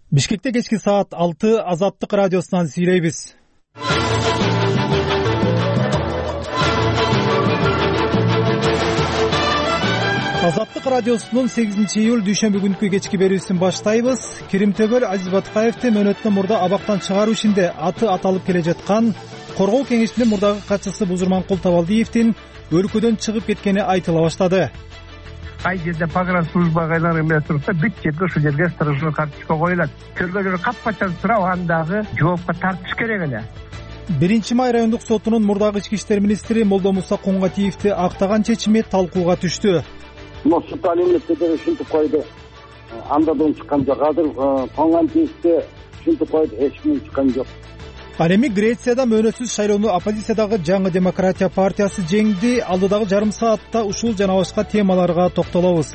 Бишкекте кечки саат 6 Азаттык радиосунан сүйлөйбүз. Азаттык радиосунун 8-июль дүйшөмбү күнкү кечки берүүсүн баштайбыз. Киримтөбөл Азиз Баткаевди мөөнөттөн мурда абактан чыгаруу ишинде аты аталып келе жаткан Коргоо кеңешинин мурдагы катчысы Бузурманкул Табалдиевдин өлкөдөн чыгып кеткени айтыла баштады. Ай жерде погранслужбага айланып эмес турса, бүт жерге ушул жерге сторожный карточка коюлат. Көргөзүлгөн капкачан сурап, андагы жоопко тартыш керек эле. 1-май райондук сотунун мурдагы ички иштер министри Молдомуса Коңгатиевди актаган чечими талкууга түштү. Сот алимдеп ушинтип койду. Андан чыккан жок. Азыр Коңгатиевди ушинтип койду, эч ким чыккан жок. Ал эми Грецияда мөөнөтсүз шайлоону оппозициядагы Жаңы демократия партиясы жеңди. Алдыдагы жарым саатта ушул жана башка темаларга токтолобуз.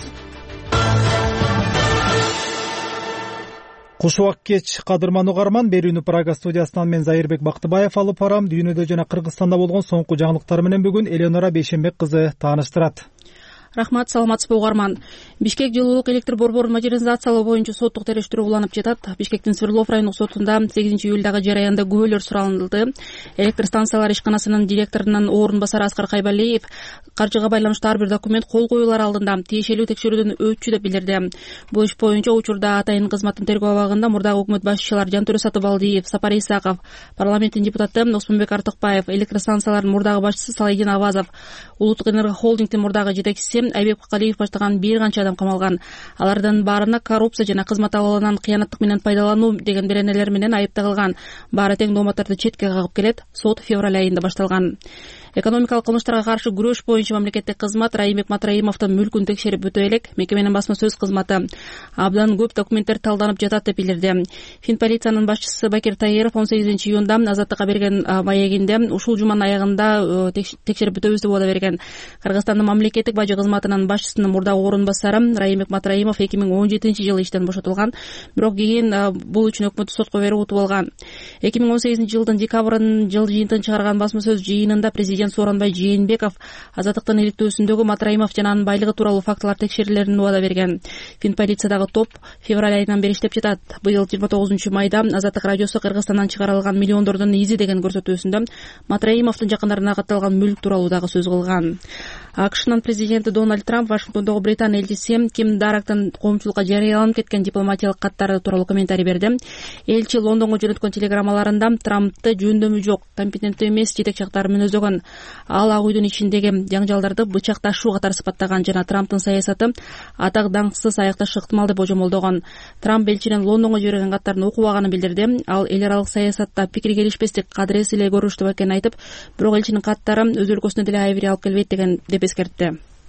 Куш убак кеч, кадырман угарман. Берүүнү Прага студиясынан мен Зайырбек Бактыбаев алып барам. Дүйнөдө жана Кыргызстанда болгон соңку жаңылыктар менен бүгүн Элеонора Бейшенбек кызы тааныштырат. Рахмат, саламатсызбы угарман. Бишкек жылуулук электр борборун модернизациялоо боюнча соттук териштирүү уланып жатат. Бишкектин Свердлов райондук сотунда 8-июлдагы жараянда күбөлөр суралынды. Электр станциялар ишканасынын директорунун орун басары Аскар Кайбалиев каржыга байланыштуу ар бир документ кол коюлар алдында тиешелүү текшерүүдөн өтчү деп билдирди. Бул иш боюнча учурда атайын кызматтын тергөө абагында мурдагы өкмөт башчылар Жантөре Сатыбалдиев, Сапар Исаков, парламенттин депутаты Осмонбек Артыкбаев, электр станцияларынын мурдагы башчысы Салайдин Авазов, Улуттук энерго холдингдин мурдагы жетекчиси Айбек Калиев баштаган бир канча адам камалган. Алардын баарына коррупция жана кызмат алуунан кыянаттык менен пайдалануу деген беренелер менен айып тагылган. Баары тең дооматтарды четке кагып келет. Сот февраль айында башталган. Экономикалык кылмыштарга каршы күрөш боюнча мамлекеттик кызмат Райымбек Матраимовдун мүлкүн текшерип өтө элек. Мекеменин басма сөз кызматы абдан көп документтер талданып жатат деп билдирди. Финполициянын башчысы Бакир Таиров 18-июнда Азаттыкка берген маегинде ушул жуманын аягында текшерип өтөбүз деп убада берген. Кыргызстандын мамлекеттик бажы кызматынын башчысынын мурдагы орун басары Райымбек Матраимов 2017-жылы иштен бошотулган, бирок кийин бул үчүн өкмөттү сотко берип утуп алган. 2018-жылдын декабрынын жыл жыйынтыгын чыгарган басма сөз жыйынында президент Сооронбай Жээнбеков азаттыктын иликтөөсүндөгү Матраимов жана анын байлыгы тууралуу фактылар текшерилерин убада берген. Финполициядагы топ февраль айынан бери иштеп жатат. Быйыл 29-майда Азаттык радиосу Кыргызстандан чыгарылган миллиондордун изи деген көрсөтүүсүндө Матраимовдун жакындарына катталган мүлк тууралуу дагы сөз кылган. АКШнын президенти Дональд Трамп Вашингтондогу Британ элчиси Ким Дарактын коомчулукка жарыяланып кеткен дипломатиялык каттары тууралуу комментарий берди. Элчи Лондонго жөнөткөн телеграммаларында Трампты жөндөмү жок, компетенттүү эмес жетекчи катары мүнөздөгөн. Ал Ак үйдүн ичиндеги жаңжалдарды бычакташуу катары сыпаттаган жана Трамптын саясаты атак даңксыз аякташы ыктымал деп божомолдогон. Трамп элчинин Лондонго жиберген каттарын окубаганын билдирди. Ал эл аралык саясатта пикир келишпестик кадырес эле көрүнүштүү экенин айтып, бирок элчинин каттары өз өлкөсүнө деле айбир алып келбейт деп эскертти.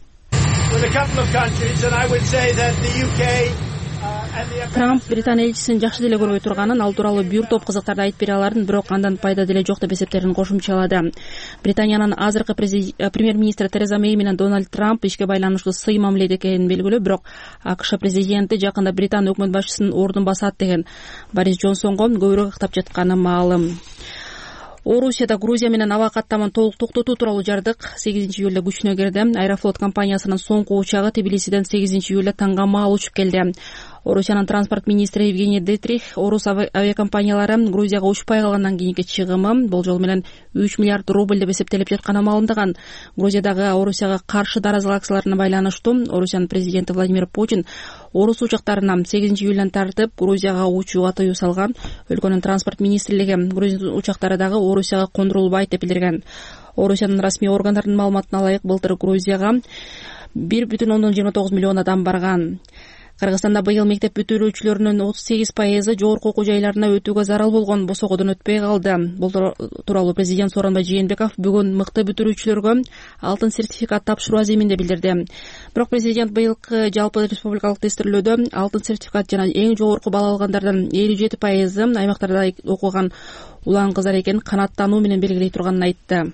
Трамп Британ элчисин жакшы деле көрбөй турганын, ал тууралуу бир топ кызыктарды айтып бере аларын, бирок андан пайда деле жок деп эсептерин кошумчалады. Британиянын азыркы премьер-министри Тереза Мэй менен Дональд Трамп ишке байланыштуу сый мамиледе экени белгилүү, бирок АКШ президенти жакында Британ өкмөт башчысынын ордун басат деген Борис Джонсонго көбүрөөк ыктап жатканы маалым. Орусияда Грузия менен аба каттаманы толук токтотуу тууралуу жардык 8-июлда күчүнө кирди. Аэрофлот компаниясынын соңку учагы Тбилисиден 8-июлда таңга маал учуп келди. Орусиянын транспорт министри Евгений Детрих орус авиакомпаниялары Грузияга учпай калгандан кийинки чыгымы болжол менен 3 миллиард рубль деп эсептелип жатканы маалымдаган. Грузиядагы Орусияга каршы даразылык акцияларына байланыштуу Орусиянын президенти Владимир Путин орус учактарына 8-июлдан тартып Грузияга учууга тыюу салган. Өлкөнүн транспорт министрлиги Грузия учактары дагы Орусияга кондурулбайт деп билдирген. Орусиянын расмий органдарынын маалыматына ылайык былтыр Грузияга 1,29 миллион адам барган. Кыргызстанда быйыл мектеп бүтүрүүчүлөрүнүн 38% жогорку окуу жайларына өтүүгө зарыл болгон, босогодон өтпөй калды. Бул тууралуу президент Сооронбай Жээнбеков бүгүн мыкты бүтүрүүчүлөргө алтын сертификат тапшыруу аземинде билдирди. Бирок президент быйылкы жалпы республикалык тестирлөөдө алтын сертификат жана эң жогорку балл алгандардын 57% аймактарда окуган улан кыздар экенин канааттануу менен белгилей турганын айтты.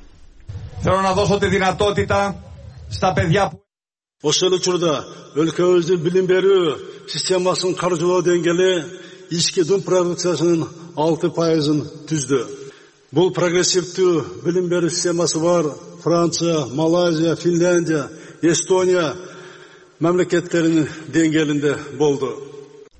Ошол учурда өлкөбүздүн билим берүү системасынын каржылоо деңгээли ички дун продукциясынын 6%-ын түздү. Бул прогрессивдүү билим берүү системасы бар Франция, Малайзия, Финляндия, Эстония мамлекеттеринин деңгээлинде болду.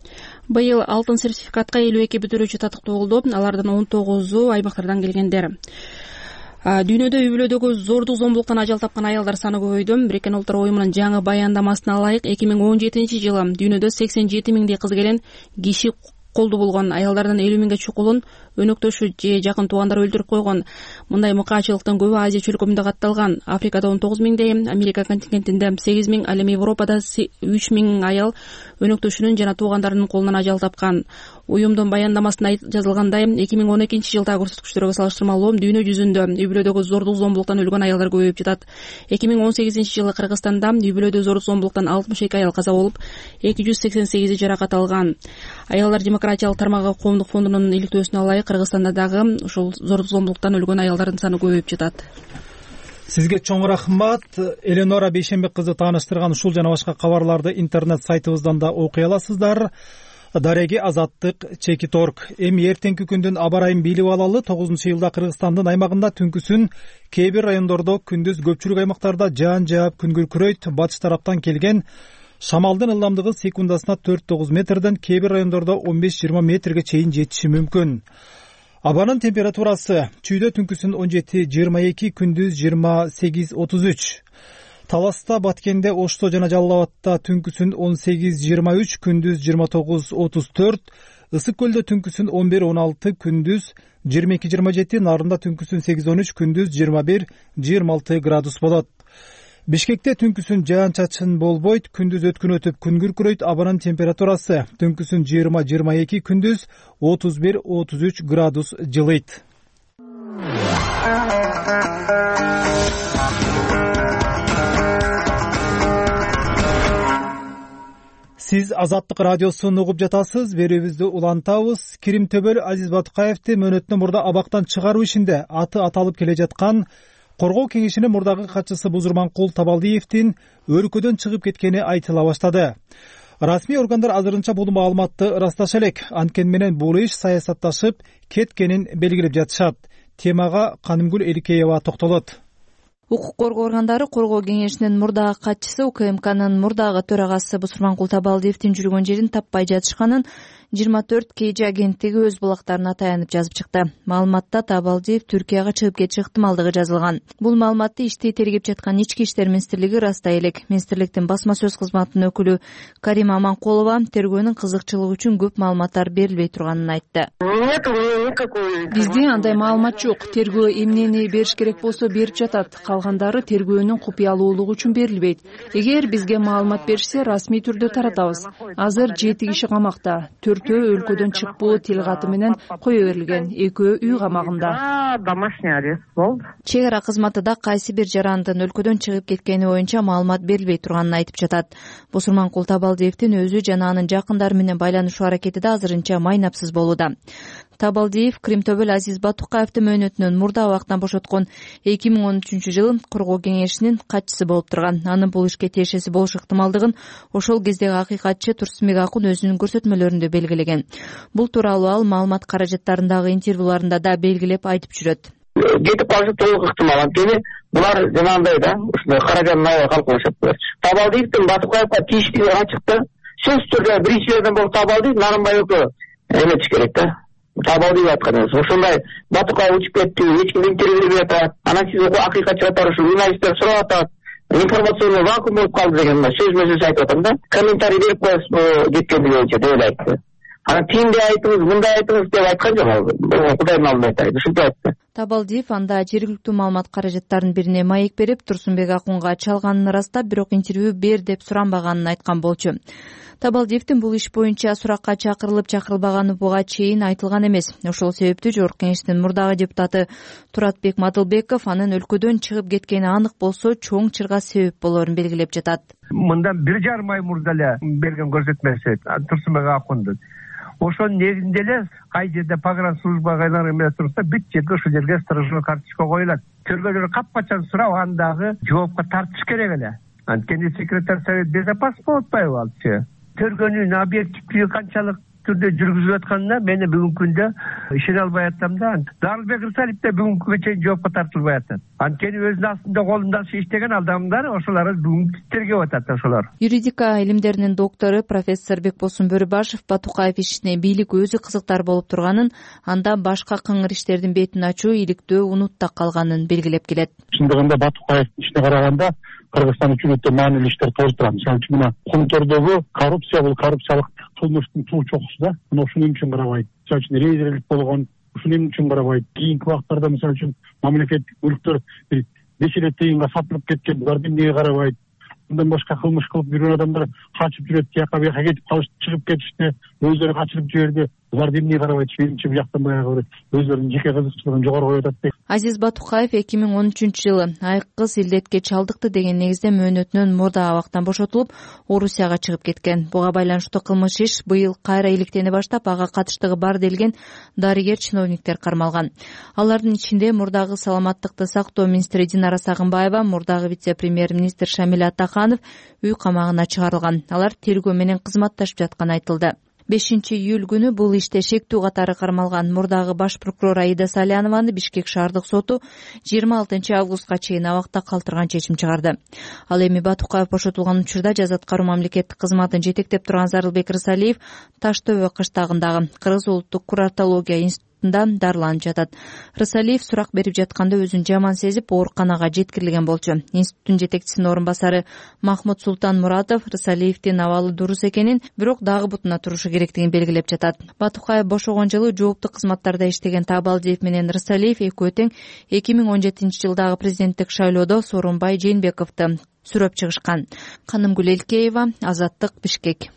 Быйыл алтын сертификатка 52 бүтүрүүчү татыктуу болду. Алардын 19-у аймактардан келгендер. Дүйнөдө үй бүлөдөгү зордук зомбулуктан ажал тапкан аялдар саны көбөйдү. Бириккен Улуттар уюмунун жаңы баяндамасына ылайык 2017-жылы дүйнөдө 87 миңдей кыз келен киши колду болгон. Аялдардын 50 миңге чукулун өнөктөшү же жакын туугандары өлтүрүп койгон. Мындай мыкаачылыктын көбү Азия чөлкөмүндө катталган. Африкада 19 миңдей, Америка континентинде 8 миң, ал эми Европада 3 миң аял өнөктөшүнүн жана туугандарынын колунан ажал тапкан. Уюмдун баяндамасында жазылгандай, 2012-жылдагы көрсөткүчтөргө салыштырмалуу дүйнө жүзүндө үй бүлөдөгү зордук зомбулуктан өлгөн аялдар көбөйүп жатат. 2018-жылы Кыргызстанда үй бүлөдө зордук зомбулуктан 62 аял каза болуп, 288 жаракат алган. Аялдар демократиялык тармагы коомдук фондунун иликтөөсүнө ылайык Кыргызстанда дагы ушул зордук зомбулуктан өлгөн аялдардын саны көбөйүп жатат. Сизге чоң рахмат. Эленора Бейшенбек кызы тааныштырган ушул жана башка кабарларды интернет сайтыбыздан да окуй аласыздар. Дареги Азаттык Чекиторг. Эми эртеңки күндүн аба ырайын билип алалы. 9-жылда Кыргызстандын аймагында түнкүсүн кээ бир райондордо, күндүз көпчүлүк аймактарда жаан жаап күн күркүрөйт. Батыш тараптан келген шамалдын ылдамдыгы секундасына 4-9 метрден, кээ бир райондордо 15-20 метрге чейин жетиши мүмкүн. Абанын температурасы чүйдө түнкүсүн 17-22, күндүз 28-33. Таласта, Баткенде, Ошто жана Жалал Абадта түнкүсүн 18-23, күндүз 29-34. Ысык көлдө түнкүсүн 11-16, күндүз 22-27, Нарында түнкүсүн 8-13, күндүз 21-26 градус болот. Бишкекте түнкүсүн жаан-чачын болбойт, күндүз өткүн өтүп күн күркүрөйт. Абанын температурасы түнкүсүн 20-22, күндүз 31-33 градус жылыйт. Сиз Азаттык радиосун угуп жатасыз. Берүүбүздү улантабыз. Кирим Төбөл Азиз Батукаевди мөөнөттөн мурда абактан чыгаруу ишинде аты аталып келе жаткан Коргоо кеңешинин мурдагы катчысы Бузурманкул Табалдиевдин өлкөдөн чыгып кеткени айтыла баштады. Расмий органдар азырынча бул маалыматты ырасташа элек. Анткени менен бул иш саясатташып кеткенин белгилеп жатышат. Темага Канымгүл Эликеева токтолот. Укук коргоо органдары Коргоо кеңешинин мурдагы катчысы, УКМКнын мурдагы төрагасы Бузурманкул Табалдиевдин жүргөн жерин таппай жатышканын 24 KG агенттиги өз булактарына таянып жазып чыкты. Маалыматта Табалдиев Түркияга чыгып кетиш ыктымалдыгы жазылган. Бул маалыматты ишти тергеп жаткан Ички иштер министрлиги ырастай элек. Министрликтин басма сөз кызматынын өкүлү Карима Аманкулова тергөөнүн кызыкчылыгы үчүн көп маалыматтар берилбей турганын айтты. Бизде андай маалымат жок. Тергөө эмнени бериш керек болсо берип жатат. Калгандары тергөөнүн купуялуулугу үчүн берилбейт. Эгер бизге маалымат беришсе, расмий түрдө таратабыз. Азыр 7 киши камакта. 4-өө өлкөдөн чыкпоо тил каты менен кое берилген. 2-өө үй камагында. Домашний арест болду. Чек ара кызматы да кайсы бир жарандын өлкөдөн чыгып кеткени боюнча маалымат берилбей турганын айтып жатат. Бузурманкул Табалдиевдин өзү жана анын жакындары менен байланышуу аракети да азырынча майнапсыз болууда. Табалдиев Кирим Төбөл Азиз Батукаевди мөөнөтүнөн мурда абактан бошоткон 2013-жылы Коргоо кеңешинин катчысы болуп турган. Анын бул ишке тиешеси болуш ыктымалдыгын ошол кездеги акыйкатчы Турсунбек Акун өзүнүн көрсөтмөлөрүндө белгилеген. Бул тууралуу ал маалымат каражаттарындагы интервьюларында да белгилеп айтып жүрөт. Кетип калышы толук ыктымал. Анткени булар жанагындай да, ушундай каражаттын аябай калкалашат булар. Табалдиевдин Батукаевга тийиштиги ачыкты. Сөзсүз түрдө биринчи жерден болуп Табалдиев Нарынбай экөө эметиш керек да. Табалдиев айткан эмес. Ошондой Батукаев учуп кетти, эч ким интервью бербей атат. Анан сиз акыйкатчылар ушу журналисттер сурап атат. Информационный вакуум болуп калды деген сөзмө-сөз айтып атам да. Комментарий берип коесузбу кеткенди боюнча деп айтты. Анан тиңде айтыңыз, мындай айтыңыз деп айткан жок ал. Кудайдын алдында айтайын, ушинтип айтты. Табалдиев анда жергиликтүү маалымат каражаттарынын бирине маек берип, Турсунбек Акунга чалганын ырастап, бирок интервью бер деп суранбаганын айткан болчу. Табалдиевдин бул иш боюнча суракка чакырылып чакырылбаганы буга чейин айтылган эмес. Ошол себептүү Жогорку кеңештин мурдагы депутаты Туратбек Мадылбеков анын өлкөдөн чыгып кеткени анык болсо чоң чырга себеп болорун белгилеп жатат. Мындан 1,5 ай мурда эле берген көрсөтмөсү Турсунбек Акундун. Ошонун негизинде эле кай жерде погранслужбага айланып эмес турса, бүт жерге ошол жерге сторожной карточка коюлат. Тергөөлөр капкачан сурап, андагы жоопко тартыш керек эле. Анткени секретарь совет безопасности болуп атпайбы алчы? Тергөөнүн объективдиги канчалык түрдө жүргүзүлүп атканына мени бүгүнкү күндө ишене албай атам да. Дарылбек Рысалиев да бүгүнкүгө чейин жоопко тартылбай атат. Анткени өзүнүн астында колунда иштеген адамдар ошолор бүгүн тергеп атат ошолор. Юридика илимдеринин доктору профессор Бекбосун Бөрүбашев Батукаев ишине бийлик өзү кызыктар болуп турганын, анда башка кыңыр иштердин бетин ачуу иликтөө унутта калганын белгилеп келет. Чындыгында Батукаевдин ишине караганда Кыргызстан үчүн өтө маанилүү иштер кылып турат. Мисалы үчүн мына Кумтордогу коррупция, бул коррупциялык кылмыштын туу чокусу да. Мына ушуну эмне үчүн карабайт? Мисалы үчүн рейдерлик болгон, ушуну эмне үчүн карабайт? Кийинки убактарда мисалы үчүн мамлекеттик мүлктөр бир нече тыйынга сатылып кеткен, буларды эмнеге карабайт? Мындан башка кылмыш кылып жүргөн адамдар качып жүрөт, тияка бияка кетип калышты, чыгып кетишти, өзлөрү качырып жиберди. Буларды эмнеге карабайт? Менимче бул жактан баягы өзлөрүнүн жеке кызыкчылыгын жогору коюп атат дейт. Азиз Батукаев 2013-жылы айкыз илдетке чалдыкты деген негизде мөөнөтүнөн мурда абактан бошотулуп, Орусияга чыгып кеткен. Буга байланыштуу кылмыш иш быйыл кайра иликтене баштап, ага катыштыгы бар делген дарыгер чиновниктер кармалган. Алардын ичинде мурдагы саламаттыкты сактоо министри Динара Сагынбаева, мурдагы вице-премьер-министр Шамил Атаханов үй камагына чыгарылган. Алар тергөө менен кызматташып жатканы айтылды. 5-июль күнү бул иште шектүү катары кармалган мурдагы баш прокурор Аида Салянованы Бишкек шаардык соту 26 августка чейин абакта калтырган чечим чыгарды. Ал эми Батукаев бошотулган учурда жаза аткаруу мамлекеттик кызматын жетектеп турган Зарылбек Рысалиев Таш төбө кыштагындагы Кыргыз улуттук куратология институтунда дарыланып жатат. Рысалиев сурак берип жатканда өзүн жаман сезип ооруканага жеткирилген болчу. Институттун жетекчисинин орун басары Махмуд Султан Муратов Рысалиевдин абалы дурус экенин, бирок дагы бутуна турушу керектигин белгилеп жатат. Батукаев бошогон жылы жооптук кызматтарда иштеген Табалдиев менен Рысалиев экөө тең 2017-жылдагы президенттик шайлоодо Сооронбай Жээнбековду сүрөп чыгышкан. Канымгүл Элкеева, Азаттык, Бишкек.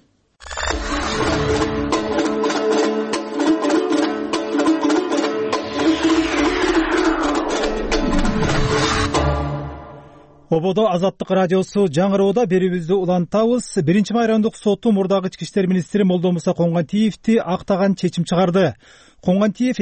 Ободо Азаттык радиосу жаңыроодо берүүбүздү улантабыз. 1-май райондук соту мурдагы ички иштер министри Молдомуса Коңгантиевди актаган чечим чыгарды. Коңгантиев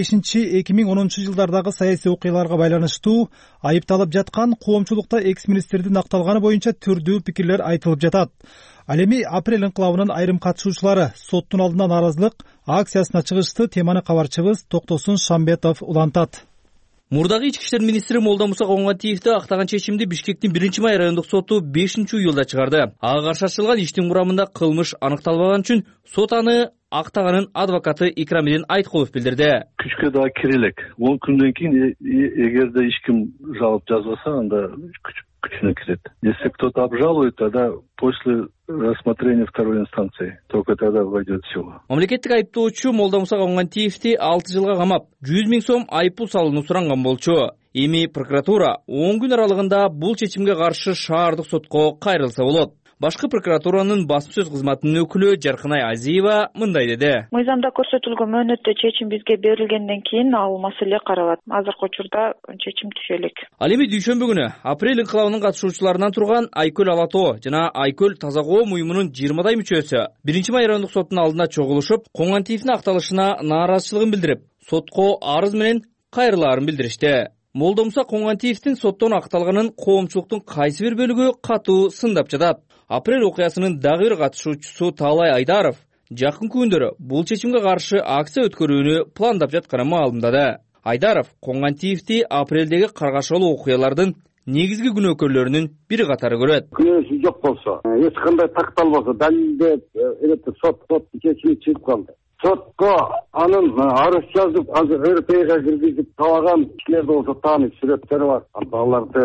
2005-2010 жылдардагы саясий окуяларга байланыштуу айыпталып жаткан коомчулукта экс-министрдин акталганы боюнча түрдүү пикирлер айтылып жатат. Ал эми апрель инкылабынын айрым катышуучулары соттун алдына нааразылык акциясына чыгышты. Теманы кабарчыбыз Токтосун Шамбетов улантат. Мурдагы ички иштер министри Молдомуса Коңгантиевди актаган чечимди Бишкектин 1-май райондук соту 5-июлда чыгарды. Ага каршы ачылган иштин курамында кылмыш аныкталбаган үчүн сот аны актаганын адвокаты Икрамидин Айткулов билдирди. Күчкө дагы кирелек. 10 күндөн кийин эгерде эч ким жалоб жазбаса, анда күчүнө кирет. Если кто-то обжалует, тогда после рассмотрения второй инстанции только тогда войдет в силу. Мамлекеттик айыптоочу Молдомуса Коңгантиевди 6 жылга камап, 100 000 сом айыппул салууну суранган болчу. Эми прокуратура 10 күн аралыгында бул чечимге каршы шаардык сотко кайрылса болот. Башкы прокуратуранын басма сөз кызматынын өкүлү Жаркынай Азиева мындай деди. Мыйзамда көрсөтүлгөн мөөнөттө чечим бизге берилгенден кийин ал маселе каралат. Азыркы учурда чечим түшө элек. Ал эми дүйшөмбү күнү апрель инкылабынын катышуучуларынан турган Айкөл Алатоо жана Айкөл Таза коом уюмунун 20 мүчөсү 1-май райондук соттун алдына чогулушуп, Коңгантиевдин акталышына нааразычылыгын билдирип, сотко арыз менен кайрылаарын билдиришти. Молдомуса Коңгантиевдин соттон акталганын коомчулуктун кайсы бир бөлүгү катуу сындап жатат. Апрель окуясынын дагы бир катышуучусу Таалай Айдаров жакынкы күндөрү бул чечимге каршы акция өткөрүүнү пландап жатканын маалымдады. Айдаров Коңгантиевди апрелдеги каргашалуу окуялардын негизги күнөөкөрлөрүнүн бири катары көрөт. Күнөөсү жок болсо, эч кандай такталбаса, далилдеп, сот чечими чыгып калды. Сотко анын арыз жазып, азыр РПга киргизип табаган кишилер болсо таанып сүрөттөрү бар. Аларды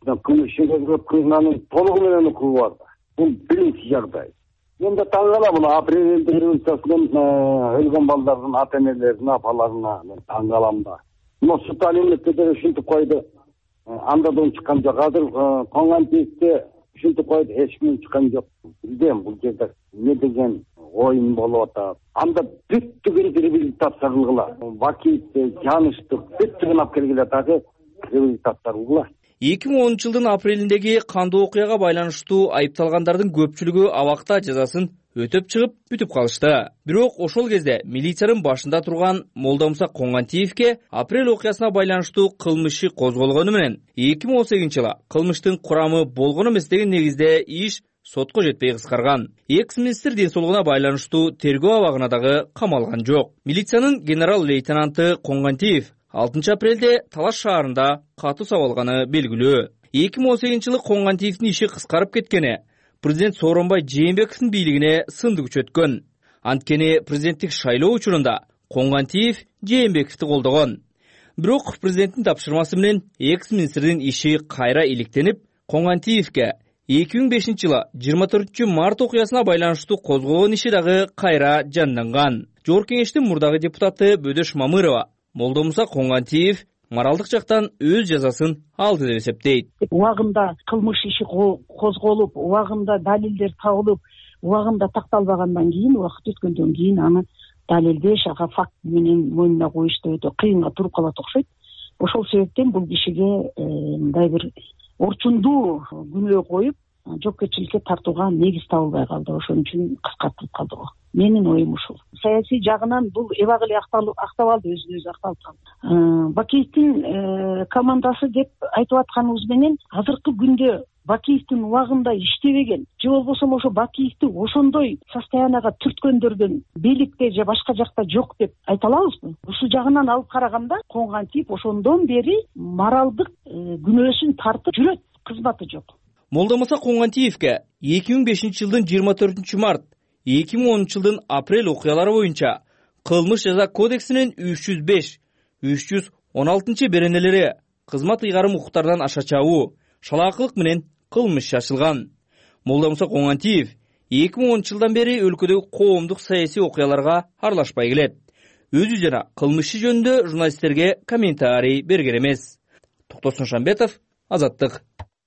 кылмыш кылганын толугу менен укугу бар. Бул биринчи жагдай. Мен да таң калам, апрель революциясынан өлгөн балдардын ата-энелерине, апаларына мен таң калам да. Но сот алиметтеде ушинтип койду. Анда да чыккан жок. Азыр Коңгантиевди ушинтип койду, эч ким чыккан жок. Билдем, бул жерде не деген оюн болуп атат. Анда бүттүгүн реабилитациялыгыла. Вакитти, жанышты, бүттүгүн алып келгиле дагы реабилитациялыгыла. 2010 жылдын апрелиндеги кандуу окуяга байланыштуу айыпталгандардын көпчүлүгү абакта жазасын өтөп чыгып бүтүп калышты. Бирок ошол кезде милициянын башында турган Молдомуса Коңгантиевге апрель окуясына байланыштуу кылмыш иши козголгону менен 2018 жылы кылмыштын курамы болгон эмес деген негизде иш сотко жетпей кыскарган. Экс министр ден соолугуна байланыштуу тергөө абагына дагы камалган жок. Милициянын генерал лейтенанты Коңгантиев 6 апрелде Талаш шаарында катуу сабалганы белгилүү. 2018 жылы Коңгантиевдин иши кыскарып кеткени президент Сооронбай Жээнбековдун бийлигине сынды күчөткөн. Анткени президенттик шайлоо учурунда Коңгантиев Жээнбековду колдогон. Бирок президенттин тапшырмасы менен экс министрдин иши кайра иликтенип, Коңгантиевке 2005 жылы 24 март окуясына байланыштуу козголгон иши дагы кайра жанданган. Жогорку кеңештин мурдагы депутаты Бөдөш Мамырова Молдомуса Коңгантиев моралдык жактан өз жазасын алды деп эсептейт. Убагында кылмыш иши козголуп, убагында далилдер табылып, убагында такталбагандан кийин, убакыт өткөндөн кийин аны далилдеш, ага факт менен мойнуна коюшту өтө кыйынга туруп калат окшойт. Ошол себептен бул кишиге мындай бир орчундуу күнөө коюп, жоопкерчиликке тартууга негиз табылбай калды. Ошон үчүн кыскартылып калды го. Менин оюм ушул. Саясий жагынан бул эбак эле акталып алды, өзүнө өзү акталып калды. Бакиевдин командасы деп айтып атканыбыз менен азыркы күндө Бакиевдин убагында иштебеген, же болбосо ошо Бакиевди ошондой состоянияга түрткөндөрдөн бийликте же башка жакта жок деп айта алабызбы? Ушул жагынан алып караганда Коңгантиев ошондон бери моралдык күнөөсүн тартып жүрөт, кызматы жок. Молдомуса Коңгантиевке 2005 жылдын 24 март, 2010 жылдын апрель окуялары боюнча кылмыш жаза кодексинин 305, 316 беренелери кызмат ыйгарым укуктардан аша чабуу, шалаакылык менен кылмыш чачылган. Молдомуса Коңгантиев 2010 жылдан бери өлкөдөгү коомдук саясий окуяларга аралашпай келет. Өзү жана кылмышы жөнүндө журналисттерге комментарий берген эмес. Токтосун Шамбетов, Азаттык.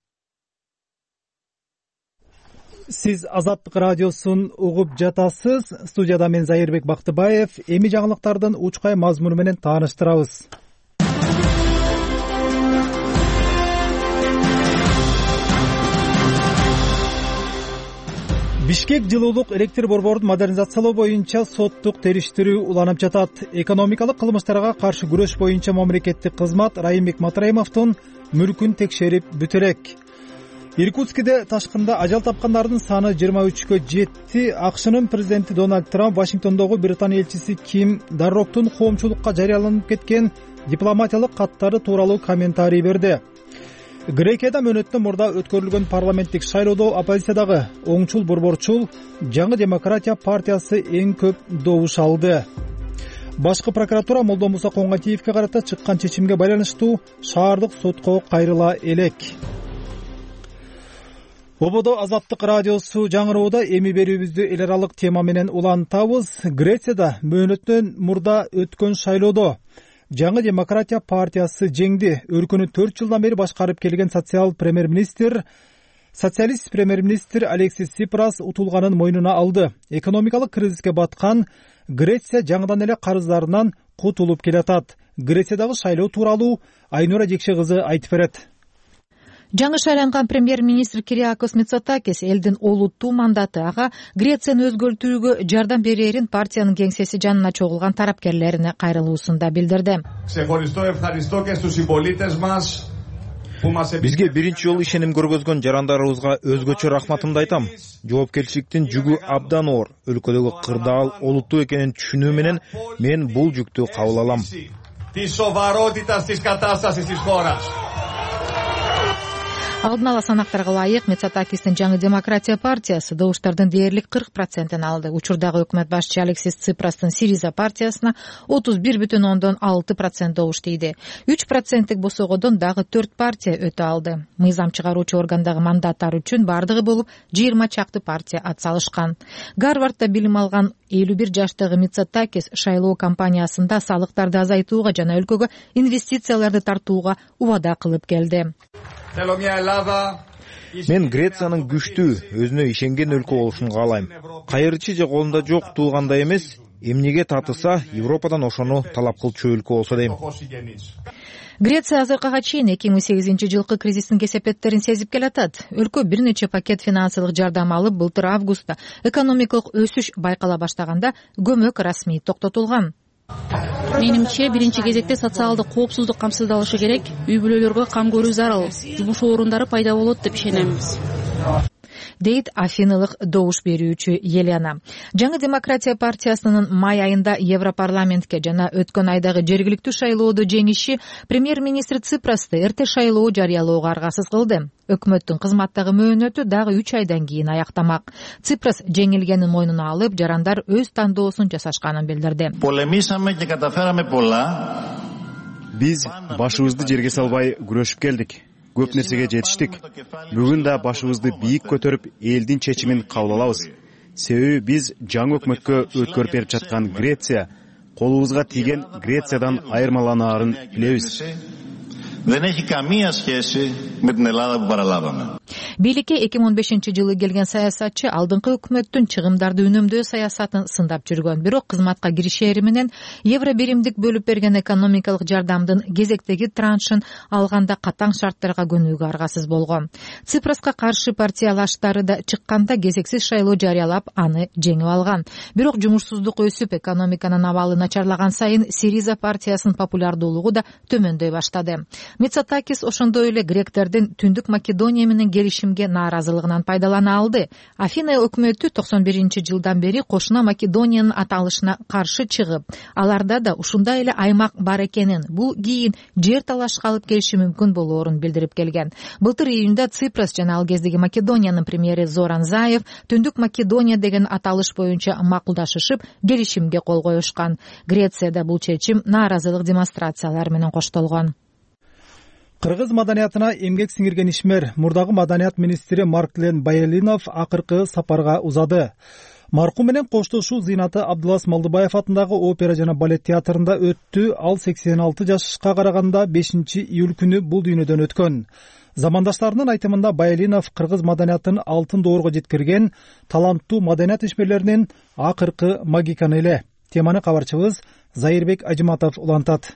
Сиз Азаттык радиосун угуп жатасыз. Студияда мен Зайырбек Бактыбаев. Эми жаңылыктардын учкай мазмуну менен тааныштырабыз. Бишкек жылуулук электр борборун модернизациялоо боюнча соттук териштирүү уланып жатат. Экономикалык кылмыштарга каршы күрөш боюнча мамлекеттик кызмат Райымбек Матраимовдун мүлкүн текшерип бүтүрөк. Иркутскиде ташкында ажал тапкандардын саны 23-кө жетти. АКШнын президенти Дональд Трамп Вашингтондогу Британия элчиси Ким Дарроктун коомчулукка жарыяланып кеткен дипломатиялык каттары тууралуу комментарий берди. Грекияда мөөнөттөн мурда өткөрүлгөн парламенттик шайлоодо оппозициядагы оңчул борборчул Жаңы демократия партиясы эң көп добуш алды. Башкы прокуратура Молдомуса Коңгантиевке карата чыккан чечимге байланыштуу шаардык сотко кайрыла элек. Ободо Азаттык радиосу жаңыроодо эми берүүбүздү эл аралык тема менен улантабыз. Грецияда мөөнөттөн мурда өткөн шайлоодо Жаңы демократия партиясы жеңди. Өлкөнү 4 жылдан бери башкарып келген социалист премьер-министр Алексис Сипрас утулганын мойнуна алды. Экономикалык кризиске баткан Греция жаңыдан эле карыздарынан кутулуп келатат. Грециядагы шайлоо тууралуу Айнура Жекше кызы айтып берет. Жаңы шайланган премьер-министр Кириакос Мицотакис элдин олуттуу мандаты ага Грецияны өзгөртүүгө жардам берерин партиянын кеңсеси жанына чогулган тарапкерлерине кайрылуусунда билдирди. Бизге биринчи жолу ишеним көргөзгөн жарандарыбызга өзгөчө рахматымды айтам. Жоопкерчиликтин жүгү абдан оор. Өлкөдөгү кырдаал олуттуу экенин түшүнүү менен мен бул жүктү кабыл алам. Алдын ала санактарга ылайык Мицотакистин Жаңы демократия партиясы добуштардын дээрлик 40%-ын алды. Учурдагы өкмөт башчы Алексис Ципрастын Сириза партиясына 31,6% добуш тийди. 3%-тик босогодон дагы 4 партия өтө алды. Мыйзам чыгаруучу органдагы мандаттар үчүн бардыгы болуп 20 чакты партия ат салышкан. Гарвардда билим алган 51 жаштагы Мицотакис шайлоо кампаниясында салыктарды азайтууга жана өлкөгө инвестицияларды тартууга убада кылып келди. Мен Грециянын күчтүү, өзүнө ишенген өлкө болушун каалайм. Кайрычы же колунда жок туугандай эмес, эмнеге татыса Европадан ошону талап кылчу өлкө болсо дейм. Греция азыркыга чейин 2008-жылкы кризистин кесепеттерин сезип келатат. Өлкө бир нече пакет финансылык жардам алып, былтыр августта экономикалык өсүш байкала баштаганда көмөк расмий токтотулган. Менимче биринчи кезекте социалдык коопсуздук камсыздалышы керек, үй бүлөлөргө кам көрүү зарыл, жумуш орундары пайда болот деп ишенебиз. дейт афиналык добуш берүүчү Елена. Жаңы демократия партиясынын май айында Европарламентке жана өткөн айдагы жергиликтүү шайлоодо жеңиши премьер-министр Ципрасты эрте шайлоо жарыялоого аргасыз кылды. Өкмөттүн кызматтагы мөөнөтү дагы 3 айдан кийин аяктамак. Ципрас жеңилгенин мойнуна алып, жарандар өз тандоосун жасашканын билдирди. Биз башыбызды жерге салбай күрөшүп келдик. Көп нерсеге жетиштик. Бүгүн да башыбызды бийик көтөрүп, элдин чечимин кабыл алабыз. Себеби биз жаңы өкмөткө өткөрүп берип жаткан Греция, колубузга тийген Грециядан айырмаланаарын билебиз. Бийликке 2015-жылы келген саясатчы алдыңкы өкмөттүн чыгымдарды үнөмдөө саясатын сындап жүргөн. Бирок кызматка киришери менен евро биримдик бөлүп берген экономикалык жардамдын кезектеги траншын алганда катаң шарттарга көнүүгө аргасыз болгон. Ципраска каршы партиялаштары да чыкканда кезексиз шайлоо жарыялап, аны жеңип алган. Бирок жумушсуздук өсүп, экономиканын абалы начарлаган сайын Сириза партиясынын популярдуулугу да төмөндөй баштады. Мицотакис ошондой эле гректердин Түндүк Македония менен келишимге нааразылыгынан пайдалана алды. Афина өкмөтү 91-жылдан бери кошуна Македониянын аталышына каршы чыгып, аларда да ушундай эле аймак бар экенин, бул кийин жер талашка алып келиши мүмкүн болоорун билдирип келген. Былтыр июнда Ципрас жана ал кездеги Македониянын премьери Зоран Заев Түндүк Македония деген аталыш боюнча макулдашышып, келишимге кол коюшкан. Грецияда бул чечим нааразылык демонстрациялар менен коштолгон. Кыргыз маданиятына эмгек сиңирген ишмер мурдагы маданият министри Марклен Баялинов акыркы сапарга узады. Маркум менен коштошуу зыйнаты Абдулас Малдыбаев атындагы опера жана балет театрында өттү. Ал 86 жашка караганда 5-июль күнү бул дүйнөдөн өткөн. Замандаштарынын айтымында Баялинов кыргыз маданиятын алтын доорго жеткирген таланттуу маданият ишмерлеринин акыркы магиканы эле. Теманы кабарчыбыз Зайырбек Ажыматов улантат.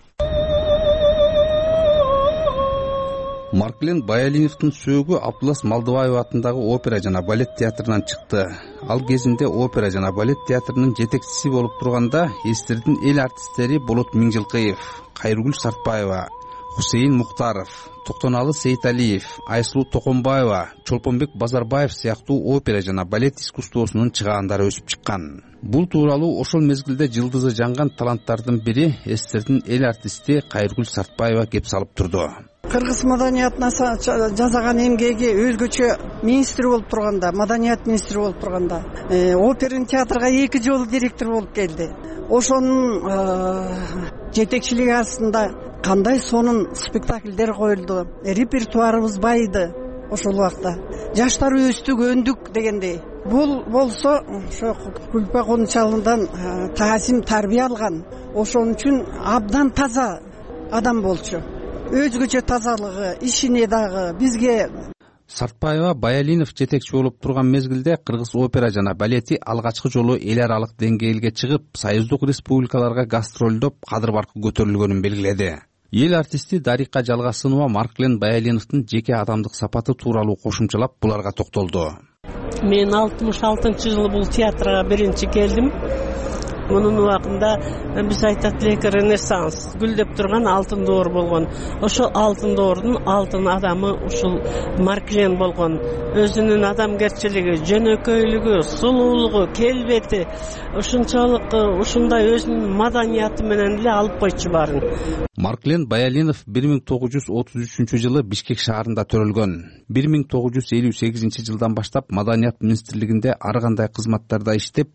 Марклен Баялиновдун сөөгү Абдулас Малдыбаев атындагы опера жана балет театрынан чыкты. Ал кезинде опера жана балет театрынын жетекчиси болуп турганда эстердин эл артисттери Болот Миңжилкыев, Кайргүл Сартбаева, Хусейин Муктаров, Токтоналы Сейталиев, Айсулуу Токонбаева, Чолпонбек Базарбаев сыяктуу опера жана балет искусствосунун чыгаандары өсүп чыккан. Бул тууралуу ошол мезгилде жылдызы жанган таланттардын бири эстердин эл артисти Кайргүл Сартбаева кеп салып турду. Кыргыз маданиятына жасаган эмгеги өзгөчө министр болуп турганда, маданият министри болуп турганда, оперный театрга 2 жолу директор болуп келди. Ошонун жетекчилиги астында кандай сонун спектакльдер коюлду, репертуарыбыз байыды ошол убакта. Жаштар өстүк, өндүк дегендей. Бул болсо ошо Күлпа Кончалындан таасим тарбия алган. Ошон үчүн абдан таза адам болчу. Өзгөчө тазалыгы, ишине дагы бизге. Сартбаева Баялинов жетекчи болуп турган мезгилде кыргыз опера жана балети алгачкы жолу эл аралык деңгээлге чыгып, союздук республикаларга гастролдоп, кадыр баркы көтөрүлгөнүн белгиледи. Эл артисти Дарика Жалгасынова Марклен Баялиновдун жеке адамдык сапаты тууралуу кошумчалап буларга токтолду. Мен 66-жылы бул театрга биринчи келдим. Мунун убагында биз айтат элек Ренессанс гүлдөп турган алтын доор болгон. Ошол алтын доордун алтын адамы ушул Марклен болгон. Өзүнүн адамгерчилиги, жөнөкөйлүгү, сулуулугу, келбети ушунчалык ушундай өзүнүн маданияты менен эле алып койчу баарын. Марклен Баялинов 1933-жылы Бишкек шаарында төрөлгөн. 1958-жылдан баштап маданият министрлигинде ар кандай кызматтарда иштеп,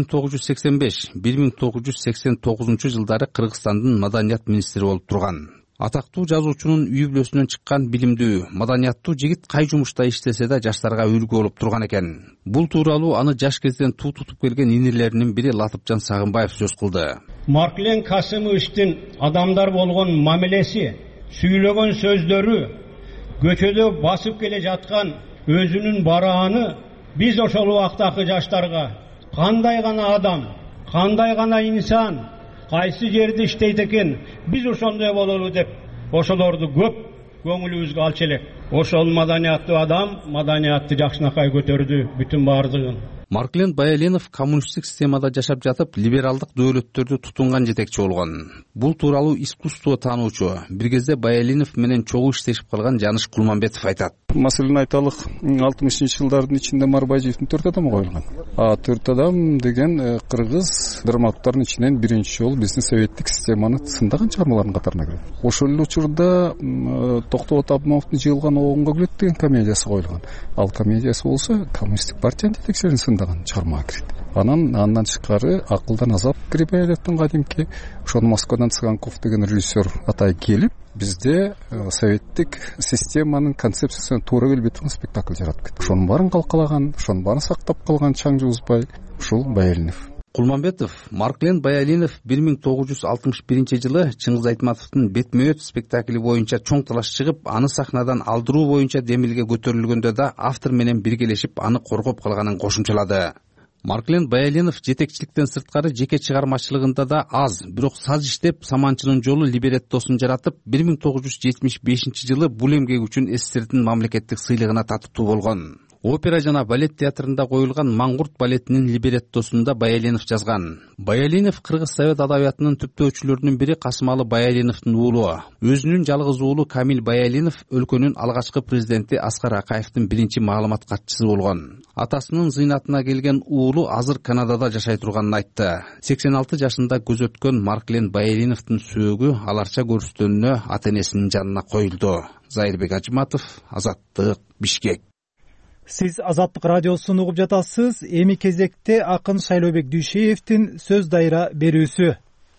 1985-1989-жылдары Кыргызстандын маданият министри болуп турган. Атактуу жазуучунун үй бүлөсүнөн чыккан билимдүү, маданияттуу жигит кай жумушта иштесе да жаштарга үлгү болуп турган экен. Бул тууралуу аны жаш кезден туу тутуп келген инилеринин бири Латыпжан Сагынбаев сөз кылды. Марклен Касымовичтин адамдар болгон мамилеси, сүйлөгөн сөздөрү, көчөдө басып келе жаткан өзүнүн барааны биз ошол убактагы жаштарга кандай гана адам, кандай гана инсан, кайсы жерде иштейт экен, биз ошондой бололу деп ошолорду көп көңүлүбүзгө алчу элек. ошол маданияттуу адам маданиятты жакшынакай көтөрдү бүтүн баардыгын. Марклен Баялинов коммунисттик системада жашап жатып, либералдык дөөлөттөрдү тутунган жетекчи болгон. Бул тууралуу искусство таануучу, бир кезде Баялинов менен чогуу иштешип калган Жаныш Кулманбетов айтат. Маселени айталык, 60-жылдардын ичинде Марбаевдин 4 адамы коюлган. 4 адам деген кыргыз драматургтардын ичинен биринчи жолу биздин советтик системаны сындаган чыгармалардын катарына кирет. Ошол эле учурда Токтобот Абдымамовдун Жыйылган оогунга күлөт деген комедиясы коюлган. Ал комедиясы болсо коммунисттик партиянын жетекчилерин сындаган чыгармага кирет. Андан тышкары Акылдан азап Грибоедовдун кадимки, ошону Москвадан Цыганков деген режиссер атай келип, бизде советтик системанын концепциясына туура келбей турган спектакль жаратып кетти. Ошонун баарын калкалаган, ошонун баарын сактап калган Чаң Жуузбай ушул Баялинов. Кулманбетов Марклен Баялинов 1961 жылы Чыңгыз Айтматовдун Бетмөөт спектакли боюнча чоң талаш чыгып, аны сахнадан алдыруу боюнча демилге көтөрүлгөндө да автор менен биргелешип аны коргоп калганын кошумчалады. Марклен Баялинов жетекчиликтен сырткары жеке чыгармачылыгында да аз, бирок саз иштеп, Саманчынын жолу либреттосун жаратып, 1975 жылы бул эмгеги үчүн СССРдин мамлекеттик сыйлыгына татыктуу болгон. Опера жана балет театрында коюлган Маңгурт балетинин либреттосунда Баялинов жазган. Баялинов кыргыз совет адабиятынын түптөөчүлөрүнүн бири Касымалы Баялиновдун уулу. Өзүнүн жалгыз уулу Камил Баялинов өлкөнүн алгачкы президенти Аскар Акаевдин биринчи маалымат катчысы болгон. Атасынын зыйнатына келген уулу азыр Канадада жашай турганын айтты. 86 жашында көз өткөн Марклен Баялиновдун сөөгү аларча көрүстөнүнө ата-энесинин жанына коюлду. Зайырбек Ажыматов, Азаттык, Бишкек. Сиз Азаттык радиосун угуп жатасыз. Эми кезекте акын Шайлообек Дүйшеевдин сөз дайра берүүсү.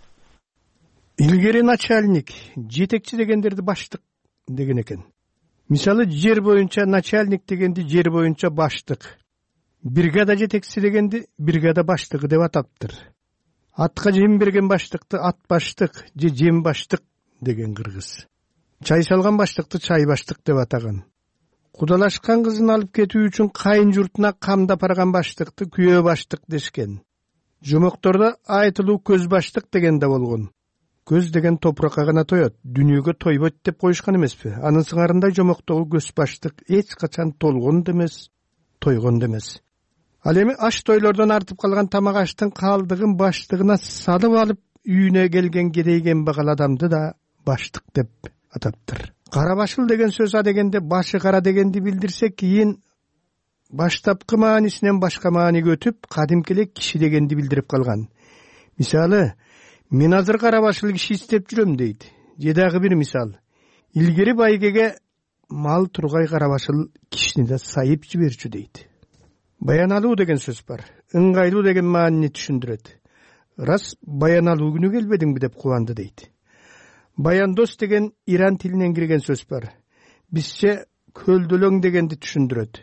Илгери начальник, жетекчи дегендерди баштык деген экен. Мисалы жер боюнча начальник дегенди жер боюнча баштык. Бригада жетекчиси дегенди бригада баштыгы деп атаптыр. Атка жем берген баштыкты ат баштык же жем баштык деген кыргыз. Чай салган баштыкты чай баштык деп атаган. Кудалашкан кызын алып кетүү үчүн кайын журтуна камдап барган баштыкты күйөө баштык дешкен. Жомоктордо айтылуу көз баштык деген да болгон. Көз деген топуракка гана тоет, дүнүйгө тойбойт деп коюшкан эмеспи? Анын сыңарындай жомоктогу көз баштык эч качан толгон да эмес, тойгон да эмес. Ал эми аш тойлордон артып калган тамак аштын калдыгын баштыгына салып алып үйүнө келген кедейген багал адамды да баштык деп атаптыр. Кара башыл деген сөз дегенде башы кара дегенди билдирсек, кийин баштапкы маанисинен башка мааниге өтүп, кадимки эле киши дегенди билдирип калган. Мисалы, мен азыр кара башыл киши издеп жүрөм дейт. Же дагы бир мисал. Илгери байгеге мал тургай кара башыл кишини да сайып жиберчү дейт. Баяналуу деген сөз бар. Ыңгайлуу деген маанини түшүндүрөт. Рас баяналуу күнү келбедиңби деп кубанды дейт. Баяндос деген иран тилинен кирген сөз бар. Бизче көлдөлөң дегенди түшүндүрөт.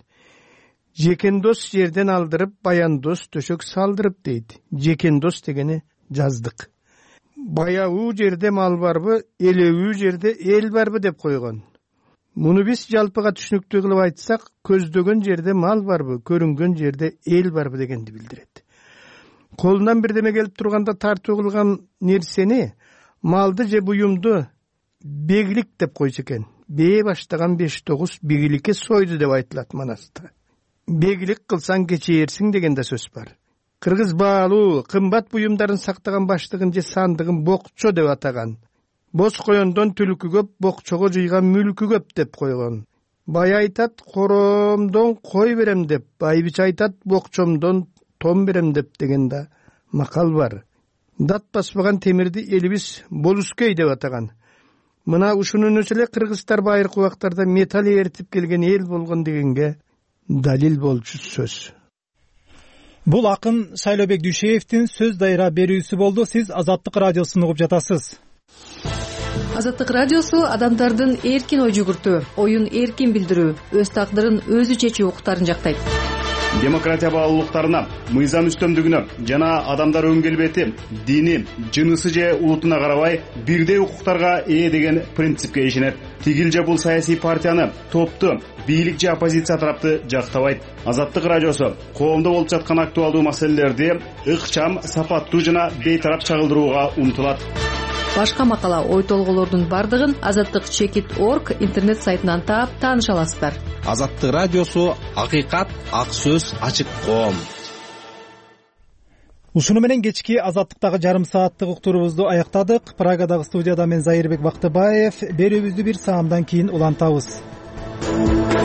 Жекендос жерден алдырып, баяндос төшөк салдырып дейт. Жекендос дегени жаздык. Баяуу жерде мал барбы, элеүү жерде эл барбы деп койгон. Муну биз жалпыга түшүнүктүү кылып айтсак, көздөгөн жерде мал барбы, көрүнгөн жерде эл барбы дегенди билдирет. Колунан бирдеме келип турганда тартуу кылган нерсени, малды же буюмду бегилик деп койчу экен. Бээ баштаган 5-9 бегиликке сойду деп айтылат манаста. Бегилик кылсаң кечээрсиң деген да сөз бар. Кыргыз баалуу, кымбат буюмдарын сактаган баштыгын же сандыгын бокчо деп атаган. Боз коёндон түлкү көп, бокчого жыйган мүлкү көп деп койгон. Бай айтат, коромдон кой берем деп, байбич айтат, бокчомдон том берем деп деген да макал бар. Дат баспаган темирди элибиз болускей деп атаган. Мына ушунун өзү эле кыргыздар байыркы убактарда металл эритип келген эл болгон дегенге далил болчу сөз. Бул акын Шайлообек Дүйшеевдин сөз дайра берүүсү болду. Сиз Азаттык радиосун угуп жатасыз. Азаттык радиосу адамдардын эркин ой жүгүртүү, оюн эркин билдирүү, өз тагдырын өзү чечүү укуктарын жактайт. Демократия баалуулуктарына, мыйзам үстөмдүгүнө жана адамдар өң келбети, дини, жынысы же улутуна карабай бирдей укуктарга ээ деген принципке ишенет. Тигил же бул саясий партияны, топту, бийлик же оппозиция тарапты жактабайт. Азаттык радиосу коомдо болуп жаткан актуалдуу маселелерди ыкчам, сапаттуу жана бейтарап чагылдырууга умтулат. башка макала, ой толгоолордун бардыгын azattik.org интернет сайтынан таап тааныша аласыздар. Азаттык радиосу акыйкат, ак сөз, ачык коом. Ушуну менен кечки Азаттыктагы жарым сааттык уктуруубузду аяктадык. Прагадагы студияда мен Зайырбек Бактыбаев. Берүүбүздү бир саамдан кийин улантабыз.